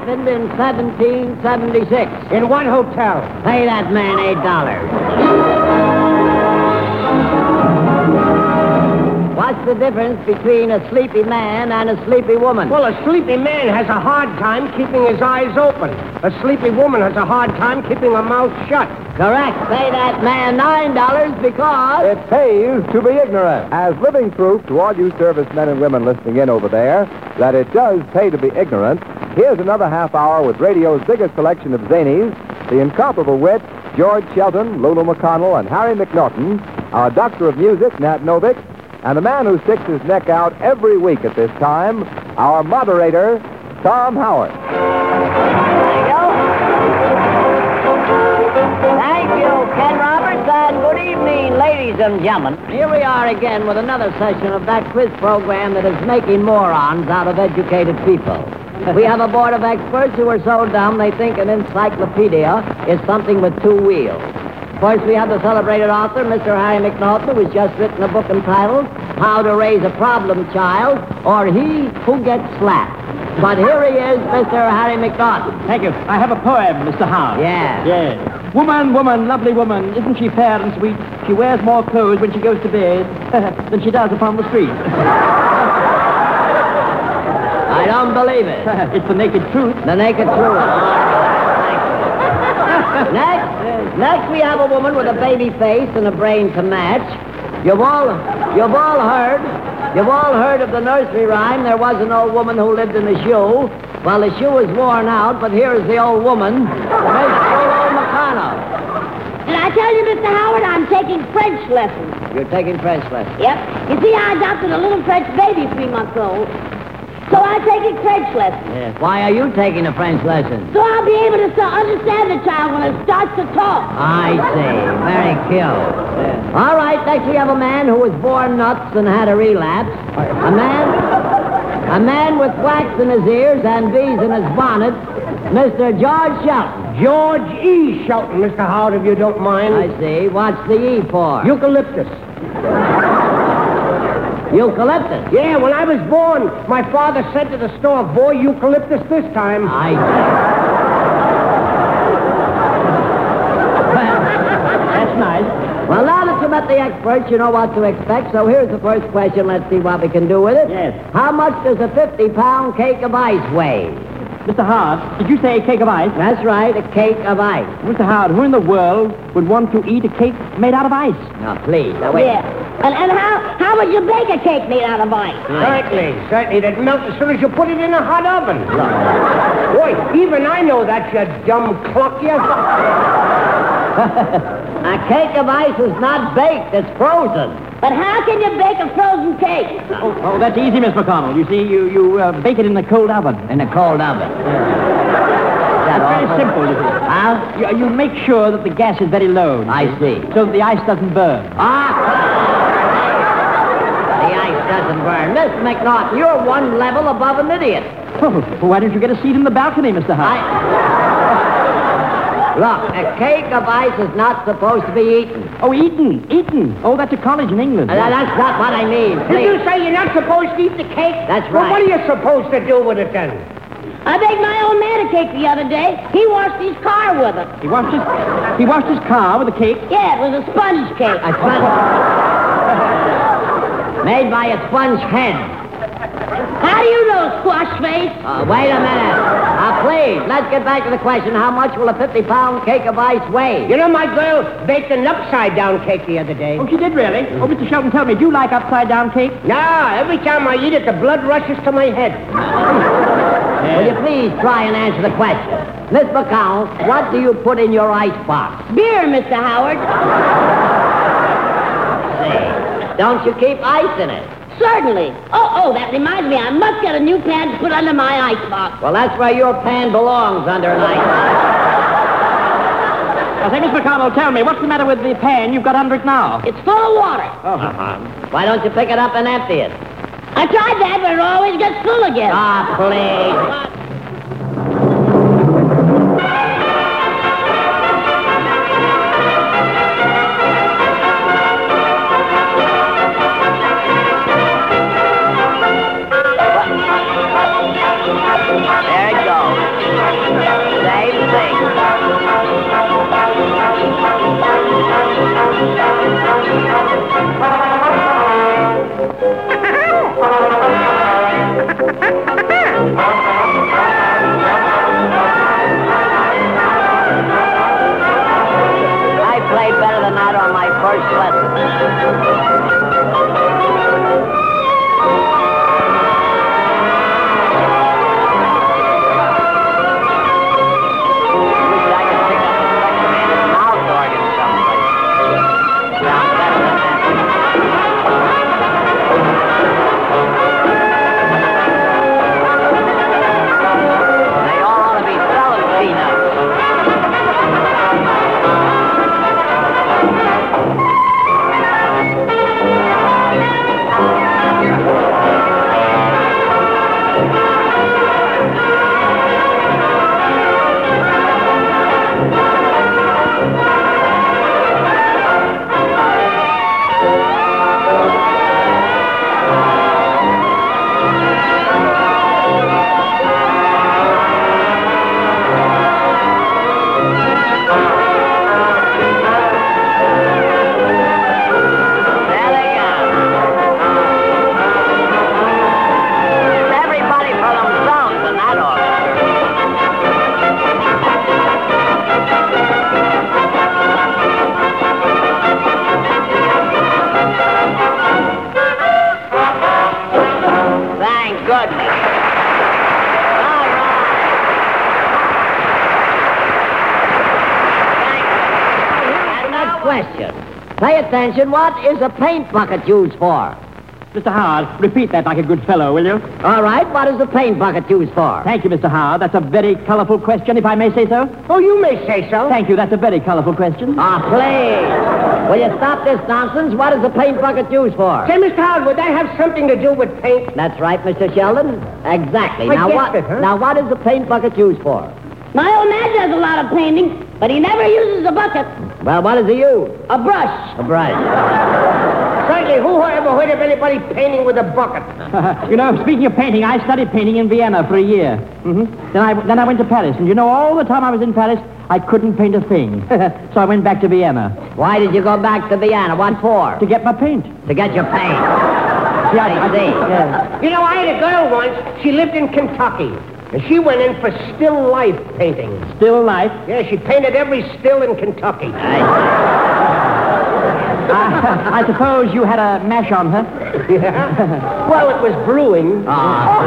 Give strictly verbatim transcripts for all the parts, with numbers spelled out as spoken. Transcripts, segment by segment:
happened in seventeen seventy-six. In what hotel? Pay that man eight dollars. What's the difference between a sleepy man and a sleepy woman? Well, a sleepy man has a hard time keeping his eyes open. A sleepy woman has a hard time keeping her mouth shut. Correct. Pay that man nine dollars because... It pays to be ignorant. As living proof to all you servicemen and women listening in over there that it does pay to be ignorant, here's another half hour with radio's biggest selection of zanies, the incomparable wit, George Shelton, Lulu McConnell, and Harry McNaughton, our doctor of music, Nat Novick, and the man who sticks his neck out every week at this time, our moderator, Tom Howard. Thank you, Ken Roberts, and good evening, ladies and gentlemen. Here we are again with another session of that quiz program that is making morons out of educated people. We have a board of experts who are so dumb they think an encyclopedia is something with two wheels. Of course, we have the celebrated author, Mister Harry McNaughton, who has just written a book entitled How to Raise a Problem Child, or He Who Gets Slapped. But here he is, Mister Harry McNaughton. Thank you. I have a poem, Mister Howard. Yeah. Yes. Woman, woman, lovely woman, isn't she fair and sweet? She wears more clothes when she goes to bed than she does upon the street. I don't believe it. It's the naked truth. The naked truth. Next, next we have a woman with a baby face and a brain to match. You've all, you've all heard, you've all heard of the nursery rhyme. There was an old woman who lived in a shoe. Well, the shoe is worn out, but here's the old woman, Miss Lulu McConnell. Did I tell you, Mister Howard, I'm taking French lessons? You're taking French lessons. Yep. You see, I adopted a little French baby three months old. So I'm taking French lessons. Yes. Why are you taking a French lesson? So I'll be able to st- understand the child when it starts to talk. I see. Very cute. Yes. All right, next we have a man who was born nuts and had a relapse. A man, a man with wax in his ears and bees in his bonnet, Mister George Shelton. George E. Shelton, Mister Howard, if you don't mind. I see. What's the E for? Eucalyptus. Eucalyptus? Yeah, when I was born, my father said to the store, boy, eucalyptus this time. I see. That's nice. Well, now that you met the experts, you know what to expect. So here's the first question. Let's see what we can do with it. Yes. How much does a fifty-pound cake of ice weigh? Mister Howard, did you say a cake of ice? That's right, a cake of ice. Mister Howard, who in the world would want to eat a cake made out of ice? Now, please, now wait. Yeah. And, and how, how would you bake a cake made out of ice? Certainly, certainly. It'd melt as soon as you put it in a hot oven. Boy, even I know that, you dumb cluck, you. A cake of ice is not baked, it's frozen. But how can you bake a frozen cake? Oh, oh that's easy, Miss McConnell. You see, you, you uh, bake it in the cold oven. In a cold oven. That's very simple, you see. Huh? You, you make sure that the gas is very low. I see. So that the ice doesn't burn. Ah! The ice doesn't burn. Miss McNaughton, you're one level above an idiot. Oh, why don't you get a seat in the balcony, Mister Howard? I... Look, a cake of ice is not supposed to be eaten. Oh, eaten, eaten. Oh, that's a college in England. Uh, that's not what I mean. Did Please. you say you're not supposed to eat the cake? That's Well, right. what are you supposed to do with it then? I baked my own man a cake the other day. He washed his car with it. He washed his, he washed his car with a cake. Yeah, it was a sponge cake. A sponge... Made by a sponge hen. How do you know, squash face? Uh, wait a minute. Now, please, let's get back to the question. How much will a fifty-pound cake of ice weigh? You know, my girl baked an upside-down cake the other day. Oh, she did really? Oh, Mister Shelton, tell me, do you like upside-down cake? No, every time I eat it, the blood rushes to my head. Will you please try and answer the question? Miss McConnell, what do you put in your ice box? Beer, Mister Howard. See, don't you keep ice in it? Certainly. Oh, oh, that reminds me. I must get a new pan to put under my ice box. Well, that's where your pan belongs, under an ice box. Now, say, Miss McConnell, tell me, what's the matter with the pan you've got under it now? It's full of water. Oh, Uh-huh. Why don't you pick it up and empty it? I tried that, but it always gets full again. Ah, please. There it goes. question. Pay attention. What is a paint bucket used for? Mister Howard, repeat that like a good fellow, will you? All right. What is the paint bucket used for? Thank you, Mister Howard. That's a very colorful question, if I may say so. Oh, you may say so. Thank you. That's a very colorful question. Ah, please. Will you stop this nonsense? What is the paint bucket used for? Say, Mister Howard, would that have something to do with paint? That's right, Mister Sheldon. Exactly. I now guessed what? it, huh? Now what is the paint bucket used for? My old man does a lot of painting, but he never uses a bucket. Well, what does he use? A brush. A brush. Frankly, who ever heard of anybody painting with a bucket? You know, speaking of painting, I studied painting in Vienna for a year. Mm-hmm. Then I then I went to Paris, and you know, all the time I was in Paris, I couldn't paint a thing. So I went back to Vienna. Why did you go back to Vienna? What for? To get my paint. To get your paint. Yeah, I see. Yeah. You know, I had a girl once. She lived in Kentucky. And she went in for still life painting. Still life. Yeah, she painted every still in Kentucky. I, I suppose you had a mash on her. Yeah? Well, it was brewing. Ah,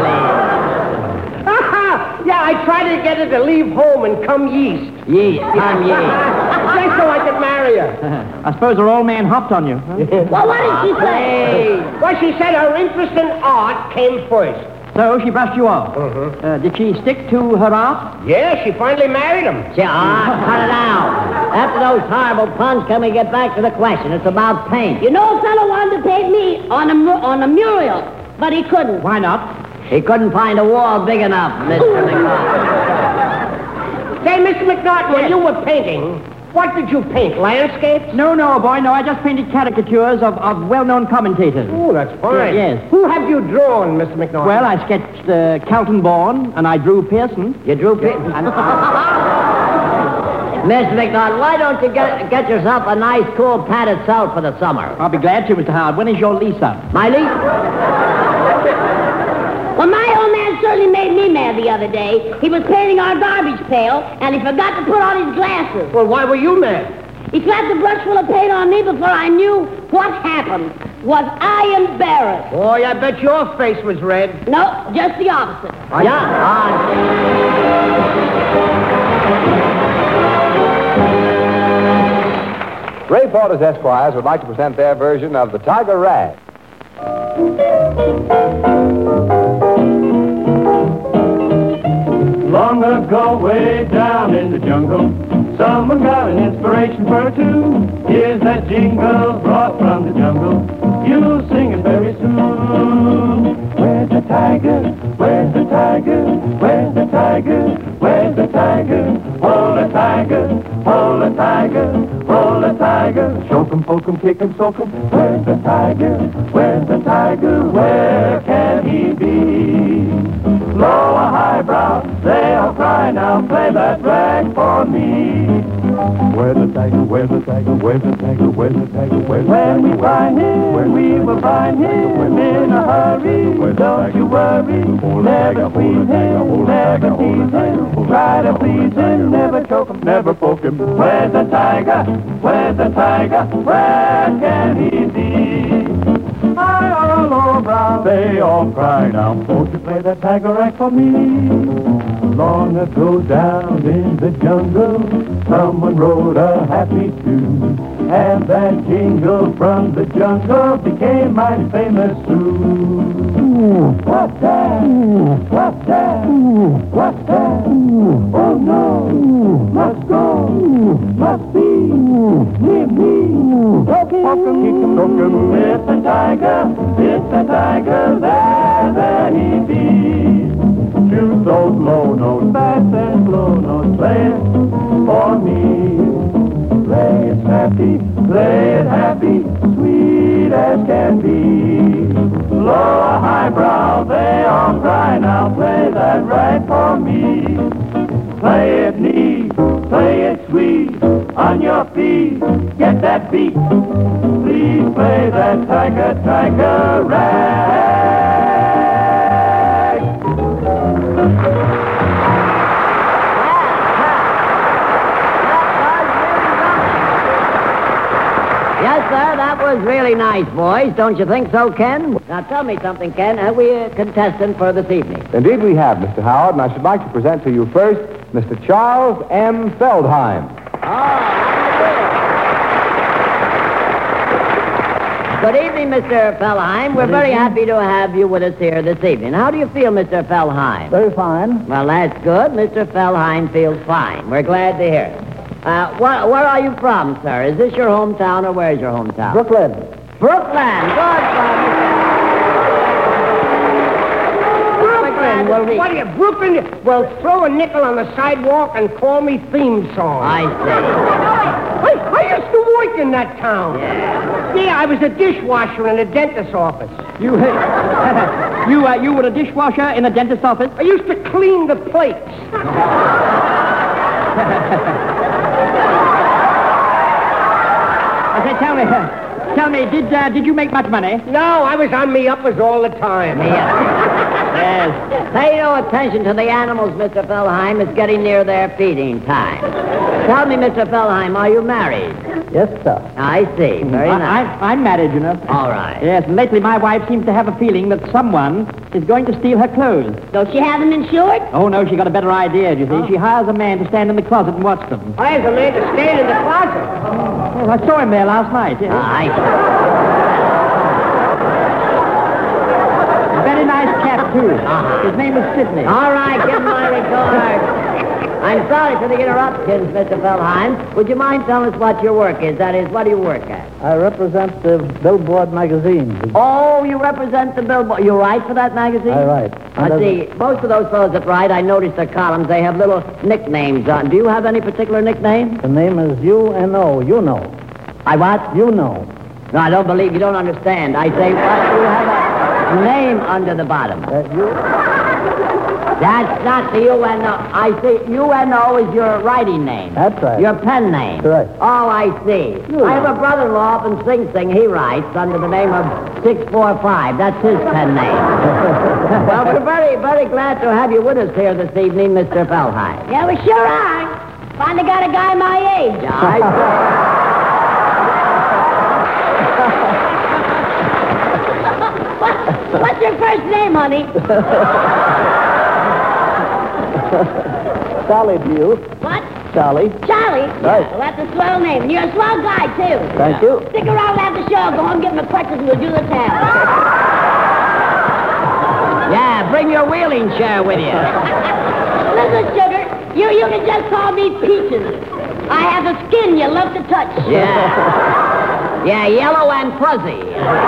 Yeah, I tried to get her to leave home and come yeast. please. Yeast. Come yeast. Just so I could marry her. I suppose her old man hopped on you. Huh? Well, what did she say? Well, she said her interest in art came first. So she brushed you off. Mm-hmm. Uh, did she stick to her art? Yeah, she finally married him. Gee, ah, cut it out. After those horrible puns, can we get back to the question? It's about paint. You know, a fellow wanted to paint me on a, mu- on a mural, but he couldn't. Why not? He couldn't find a wall big enough, Mister McNaught. Say, Mister McNaught, when you were painting, what did you paint? Landscapes? No, no, boy, no. I just painted caricatures of, of well-known commentators. Oh, that's fine. Yeah, yes. Who have you drawn, Mister McNaught? Well, I sketched uh, Carlton Bourne, and I drew Pearson. You drew paint. Mister McNaught, why don't you get get yourself a nice, cool padded cell for the summer? I'll be glad to, Mister Howard. When is your lease up? My lease? Well, my old man certainly made me mad the other day. He was painting our garbage pail, and he forgot to put on his glasses. Well, why were you mad? He slapped the brush full of paint on me before I knew what happened. Was I embarrassed? Boy, I bet your face was red. No, just the opposite. Yeah. Ah, Ray Porter's Esquires would like to present their version of the Tiger Rag. Long ago, way down in the jungle, someone got an inspiration for a tune. Here's that jingle brought from the jungle. You'll sing it very soon. Where's the tiger? Where's the tiger? Where's the tiger? Where's the tiger? Hold the tiger, hold the tiger, hold the tiger. Choke him, poke him, kick him, soak him. Where's the tiger? Where's the tiger? Where can he be? Low or highbrow, they all cry now, play that rag for me. Where's the tiger, where's the tiger, where's the tiger, where's the tiger, where's the tiger? When we find him, when we will find him in a hurry, don't you worry, never please him, never tease him, try to please him, never choke him, never poke him. Where's the tiger, where's the tiger, where can he be? High or low brow, they all cry now, won't you play that tiger act for me? Long ago down in the jungle, someone wrote a happy tune, and that jingle from the jungle became my famous tune. What's that? What's that? What's that? Oh no, must go, must be near me. Poke him, kick him, poke him. It's a tiger, it's a tiger, there, there he be. Shoot those low notes, fast and slow notes, play it for me. Play it happy, play it happy, sweet as can be. Low or highbrow, they all cry now, play that rag for me. Play it neat, play it sweet, on your feet, get that beat. Please play that tiger, tiger rag. yes, sir, that was really nice, boys. Don't you think so, Ken? Now, tell me something, Ken. Are we a contestant for this evening? Indeed we have, Mister Howard, and I should like to present to you first Mister Charles M. Feldheim. Oh, how do you do? Good evening, Mister Fellheim. We're very happy to have you with us here this evening. How do you feel, Mister Fellheim? Very fine. Well, that's good. Mister Fellheim feels fine. We're glad to hear it. Uh, wh- where are you from, sir? Is this your hometown, or where's your hometown? Brooklyn. Brooklyn. Good, sir. Brooklyn. Well, what are you, Brooklyn? Well, throw a nickel on the sidewalk and call me theme song. I see. I, I used to work in that town. Yeah. Yeah, I was a dishwasher in a dentist's office. You, you, uh, you were a dishwasher in a dentist's office? I used to clean the plates. I said, tell me, tell me, did uh, did you make much money? No, I was on me uppers all the time. Yes. Pay no attention to the animals, Mister Fellheim. It's getting near their feeding time. Tell me, Mister Fellheim, are you married? Yes, sir. I see. Very I, nice. I, I'm married, you know. All right. Yes, and lately my wife seems to have a feeling that someone is going to steal her clothes. Don't she have them insured? Oh, no, she got a better idea, you see. She hires a man to stand in the closet and watch them. I was a man to stand in the closet. Oh, I saw him there last night. Yes. I Very nice cat, too. Uh-huh. His name is Sidney. All right, give my regards. I'm sorry for the interruptions, Mister Fellheim. Would you mind telling us what your work is? That is, what do you work at? I represent the Billboard magazine. Oh, you represent the Billboard. You write for that magazine? I write. I see. Most of those fellows that write, I notice their columns, they have little nicknames on. Do you have any particular nickname? The name is U N O. You know. I what? You know. No, I don't believe you don't understand. I say, what? You have a name under the bottom. Uh, you... That's not the U N O. I see. U N O is your writing name. That's right. Your pen name. Correct. Oh, I see. You I have know. a brother-in-law up in Sing Sing. He writes under the name of six four five. That's his pen name. Well, we're very, very glad to have you with us here this evening, Mister Fellheim. Yeah, we sure are. Finally got a guy my age. Yeah, I what, what's your first name, honey? Sally to you. What? Sally. Charlie? Right. Well, that's a swell name. And you're a swell guy, too. Thank you. Stick around after the show. Go home, get my crutches, and we'll do the town. Yeah, bring your wheeling chair with you. Listen, sugar, you, you can just call me Peaches. I have a skin you love to touch. Yeah. Yeah, yellow and fuzzy.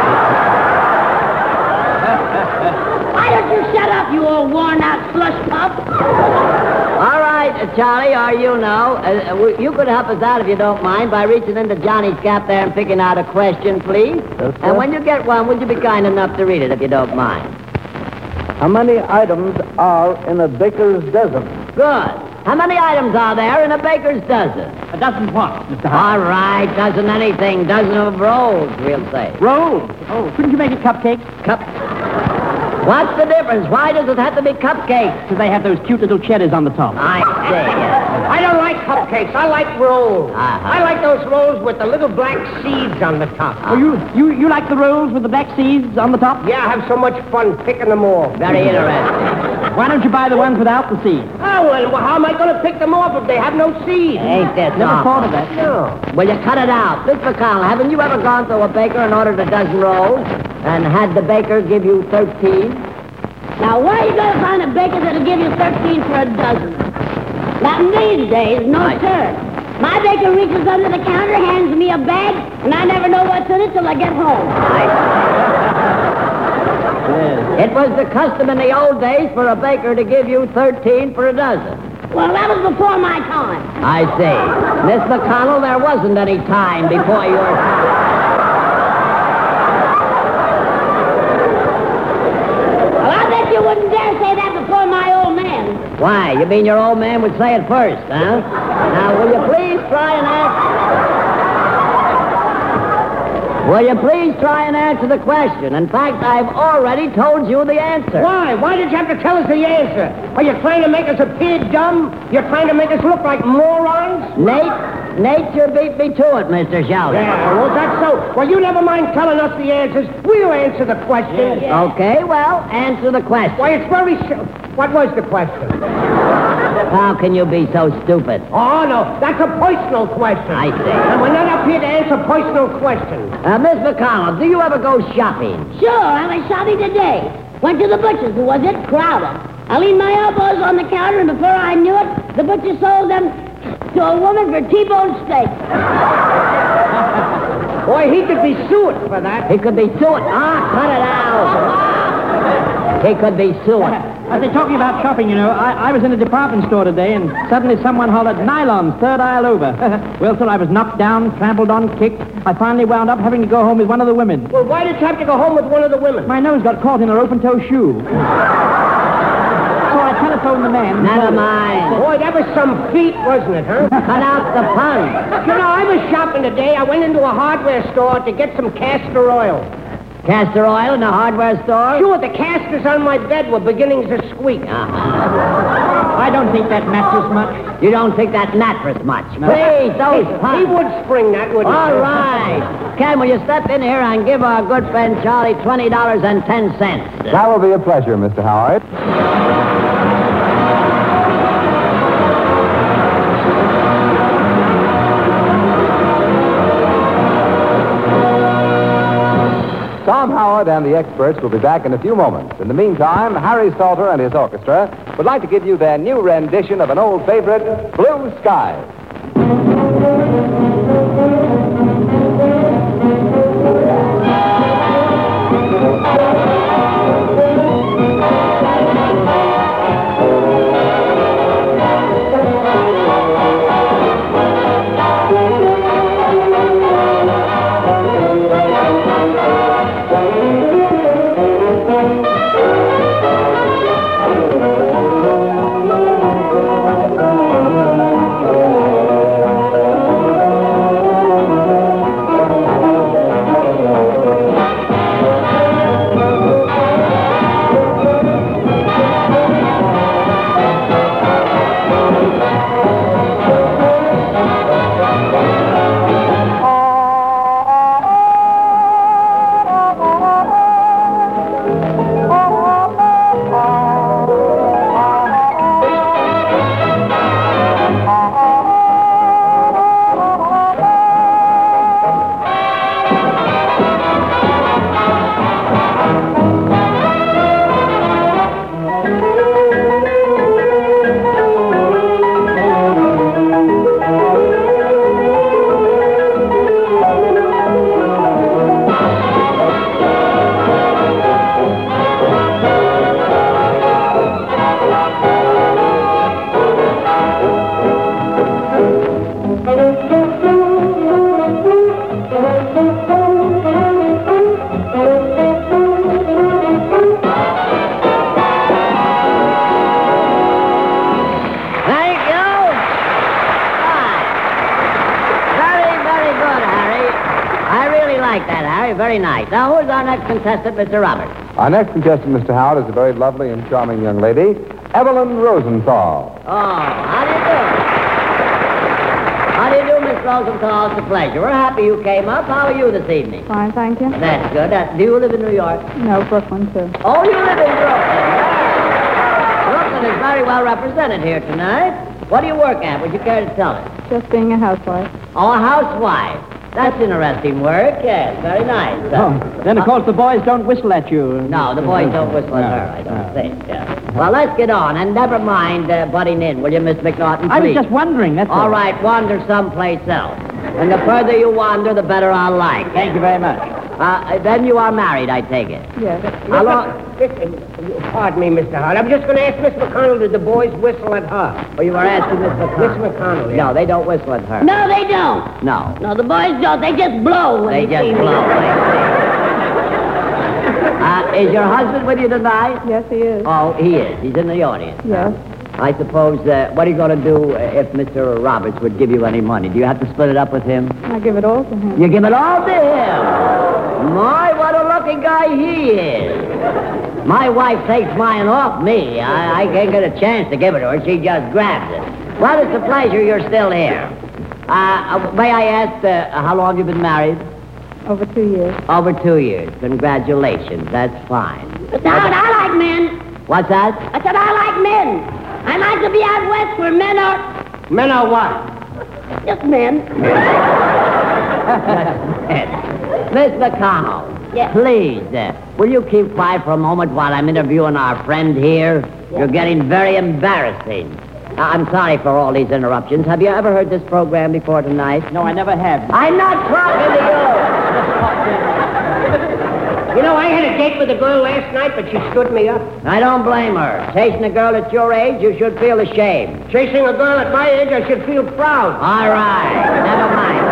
Why don't you shut up, you old worn-out slush pup? All right, uh, Charlie, or you know, uh, w- you could help us out if you don't mind by reaching into Johnny's gap there and picking out a question, please. Yes, sir. And when you get one, would you be kind enough to read it if you don't mind? How many items are in a baker's dozen? Good. How many items are there in a baker's dozen? A dozen what, Mister All right, dozen anything, dozen of rolls, we'll say. Rolls? Oh, couldn't you make it cupcakes? Cup. What's the difference? Why does it have to be cupcakes? Because they have those cute little cheddars on the top. I see. I don't like cupcakes. I like rolls. Uh-huh. I like those rolls with the little black seeds on the top. Oh, you, you, you like the rolls with the black seeds on the top? Yeah, I have so much fun picking them off. Very interesting. Why don't you buy the ones without the seeds? Oh, well, how am I going to pick them off if they have no seeds? Ain't this Never awful? thought of that. No. Well, you cut it out. Mister McConnell, haven't you ever gone to a baker and ordered a dozen rolls and had the baker give you thirteen? Now, where are you going to find a baker that'll give you thirteen for a dozen? Not in these days, no, Right. sir. My baker reaches under the counter, hands me a bag, and I never know what's in it till I get home. It was the custom in the old days for a baker to give you thirteen for a dozen. Well, that was before my time. I see. Miss McConnell, there wasn't any time before your time. Well, I bet you wouldn't dare say that before my old man. Why? You mean your old man would say it first, huh? Now, will you please try and answer... Will you please try and answer the question? In fact, I've already told you the answer. Why? Why did you have to tell us the answer? Are you trying to make us appear dumb? You're trying to make us look like morons? Nate, nature beat me to it, Mister Sheldon. Yeah, well, that's so. Well, you never mind telling us the answers. We'll answer the question. Okay, well, answer the question. Why, it's very... si- What was the question? How can you be so stupid? Oh, no, that's a personal personal question. I see. And we're not up here to answer personal questions. Uh, Miss McConnell, do you ever go shopping? Sure, I went shopping today. Went to the butcher's, was it? Crowded. I leaned my elbows on the counter, and before I knew it, the butcher sold them to a woman for T-bone steak. Boy, he could be sued for that. He could be suing. Ah, cut it out. He could be suing. As they're talking about shopping, you know, I, I was in a department store today, and suddenly someone hollered, nylons, third aisle over. Well, sir, I was knocked down, trampled on, kicked. I finally wound up having to go home with one of the women. Well, why did you have to go home with one of the women? My nose got caught in her open-toe shoe. So I telephoned the man. Never mind. Boy, that was some feat, wasn't it, huh? Cut out the pun. You know, I was shopping today. I went into a hardware store to get some castor oil. Castor oil in a hardware store? Sure, the casters on my bed were beginning to squeak. Uh-huh. I don't think that mattress much. You don't think that mattress much? No. Please, those He puns. would spring that, wouldn't he? All right. Ken, will you step in here and give our good friend Charlie twenty dollars and ten cents? That will be a pleasure, Mister Howard. Tom Howard and the experts will be back in a few moments. In the meantime, Harry Salter and his orchestra would like to give you their new rendition of an old favorite, Blue Skies. Thank you. Fine. Very, very good, Harry. I really like that, Harry. Very nice. Now, who's our next contestant, Mister Roberts? Our next contestant, Mister Howard, is a very lovely and charming young lady, Evelyn Rosenthal. Oh, how do you do? How do you do, Miss Rosenthal? It's a pleasure. We're happy you came up. How are you this evening? Fine, thank you. That's good. Uh, do you live in New York? No, Brooklyn, too. Oh, you live in Brooklyn. Brooklyn is very well represented here tonight. What do you work at? Would you care to tell us? Just being a housewife. Oh, a housewife. That's interesting work. Yes, very nice. Uh, Oh, then, of course, the boys don't whistle at you. No, the boys don't whistle at No, her, I don't no. think. Yeah. Well, let's get on, and never mind uh, butting in, will you, Miss McNaughton, I was please? just wondering, that's All right, wander someplace else. And the further you wander, the better I'll like. Thank you very much. Uh, then you are married, I take it. Yes. How long... Listen, pardon me, Mister Howard. I'm just going to ask Miss McConnell, did the boys whistle at her? Oh, you were asking Miss McConnell. Miss McConnell, yeah. No, they don't whistle at her. No, they don't. No. No, the boys don't. They just blow when They they, just see blow. me. uh, is your husband with you tonight? Yes, he is. Oh, he is. He's in the audience. Yes. I suppose, uh, what are you going to do uh, if Mister Roberts would give you any money? Do you have to split it up with him? I give it all to him. You give it all to him. My, what a lucky guy he is. My wife takes mine off me. I, I can't get a chance to give it to her. She just grabs it. Well, it's a pleasure you're still here. Uh, uh, may I ask, uh, how long have you been married? Over two years. Over two years. Congratulations. That's fine. But now, I like men. What's that? I said I like men. I like to be out west where men are... Men are what? Just men. Miss McConnell. Yes. Please, uh, will you keep quiet for a moment while I'm interviewing our friend here? Yes. You're getting very embarrassing. Uh, I'm sorry for all these interruptions. Have you ever heard this program before tonight? No, I never have. I'm not talking to You know, I had a date with a girl last night, but she stood me up. you. I don't blame her. Chasing a girl at your age, you should feel ashamed. Chasing a girl at my age, I should feel proud. All right. Never mind,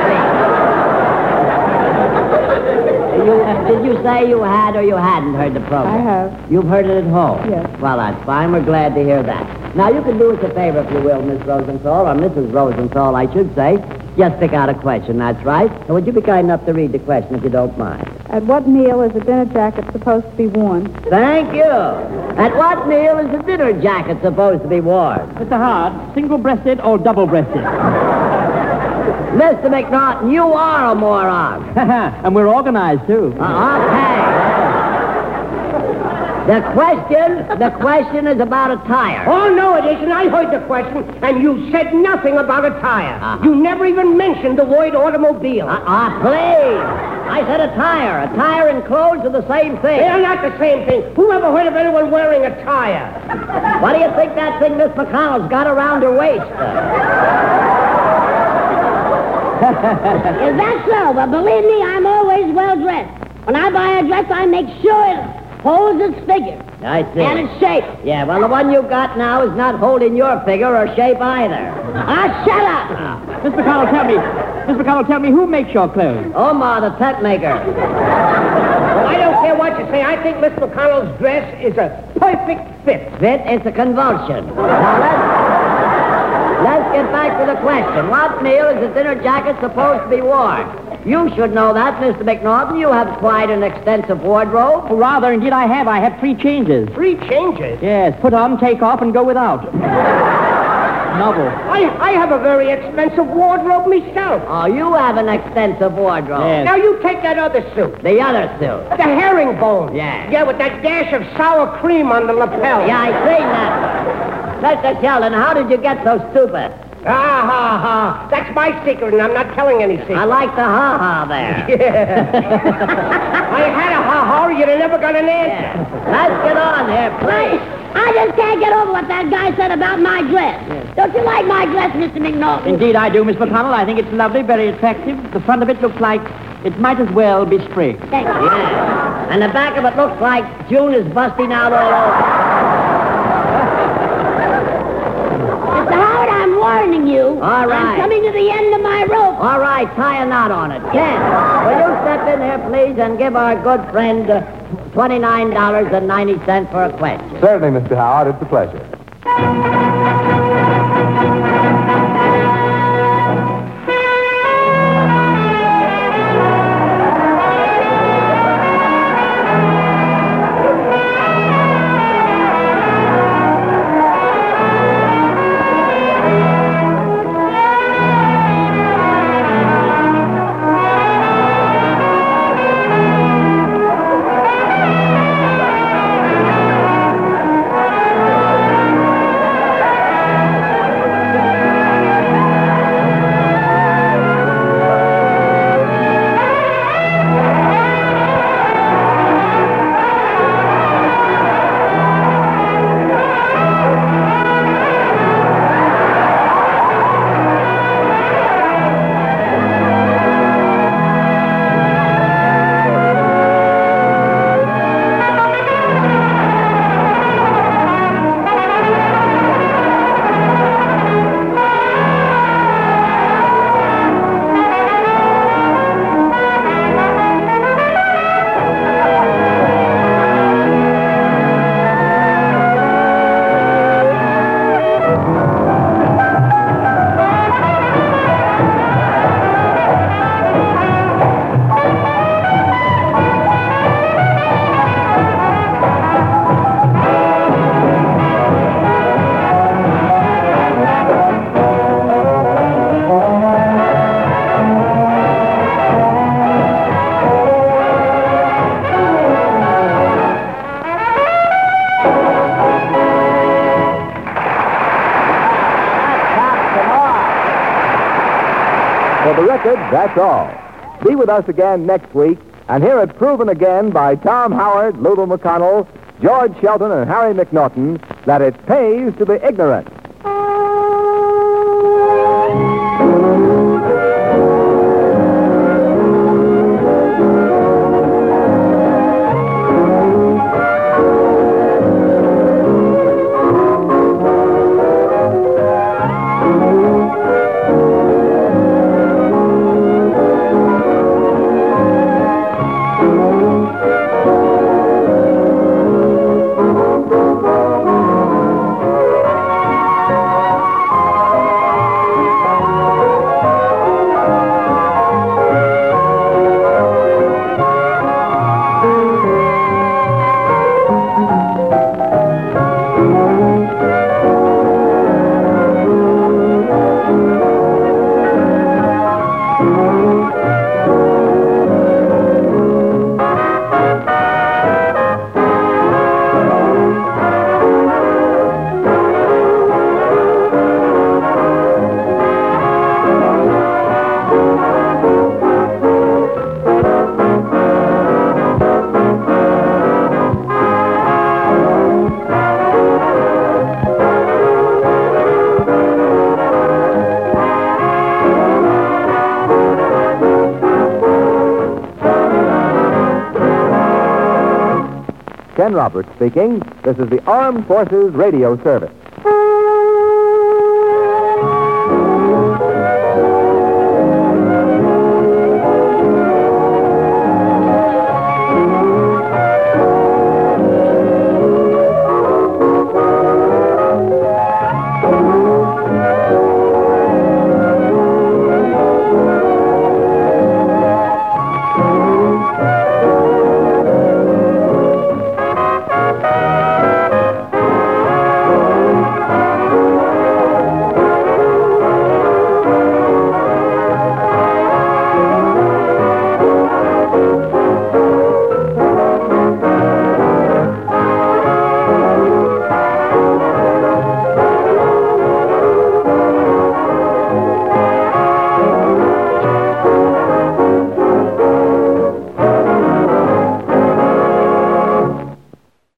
please. You, did you say you had or you hadn't heard the program? I have. You've heard it at home? Yes. Well, that's fine. We're glad to hear that. Now, you can do us a favor, if you will, Miss Rosenthal, or Missus Rosenthal, I should say. Just pick out a question, that's right. And would you be kind enough to read the question, if you don't mind? At what meal is a dinner jacket supposed to be worn? Thank you. At what meal is a dinner jacket supposed to be worn? Mister Hart, single-breasted or double-breasted? Mister McNaughton, you are a moron. And we're organized, too. Uh, okay. The question, the question is about a tire. Oh, no, it isn't. I heard the question, and you said nothing about a tire. Uh-huh. You never even mentioned the word automobile. Ah, uh, uh, please. I said a tire. A tire and clothes are the same thing. They are not the same thing. Who ever heard of anyone wearing a tire? What do you think that thing Miss McConnell's got around her waist? Is that so? But believe me, I'm always well dressed. When I buy a dress, I make sure it holds its figure. I see. And its shape. Yeah, well, the one you got now is not holding your figure or shape either. Ah, shut up! Miss McConnell, tell me, Miss McConnell, tell me who makes your clothes? Omar, the tent maker. Well, I don't care what you say. I think Miss McConnell's dress is a perfect fit. Fit, it's a convulsion. Now, let's, let's get back to the question. What meal is a dinner jacket supposed to be worn? You should know that, Mister McNaughton. You have quite an extensive wardrobe. Oh, rather, indeed I have. I have three changes. Three changes. Yes, put on, take off, and go without. Novel. I, I have a very expensive wardrobe myself. Oh, you have an extensive wardrobe. Yes. Now, you take that other suit. The other suit. The herringbone. Yeah. Yeah, with that dash of sour cream on the lapel. Yeah, I seen that. Mister Sheldon, how did you get so stupid? Ah, ha, ha. That's my secret, and I'm not telling any secret. I like the ha-ha there. Yeah. I had a ha-ha, you'd have never got an answer. Yeah. Let's get on here, please. I just can't get over what that guy said about my dress. Don't you like my dress, Mister McNaughton? Indeed I do, Miss McConnell. I think it's lovely, very attractive. The front of it looks like it might as well be spring. Thank you. Yeah. And the back of it looks like June is busting out all over. Mister Howard, I'm warning you. All right. I'm coming to the end of my rope. All right, tie a knot on it. Ken, will you step in here, please, and give our good friend uh, twenty-nine dollars and ninety cents for a question? Certainly, Mister Howard. It's a pleasure. record, that's all. Be with us again next week and hear it proven again by Tom Howard, Lulu McConnell, George Shelton, and Harry McNaughton that it pays to be ignorant. Ken Roberts speaking. This is the Armed Forces Radio Service.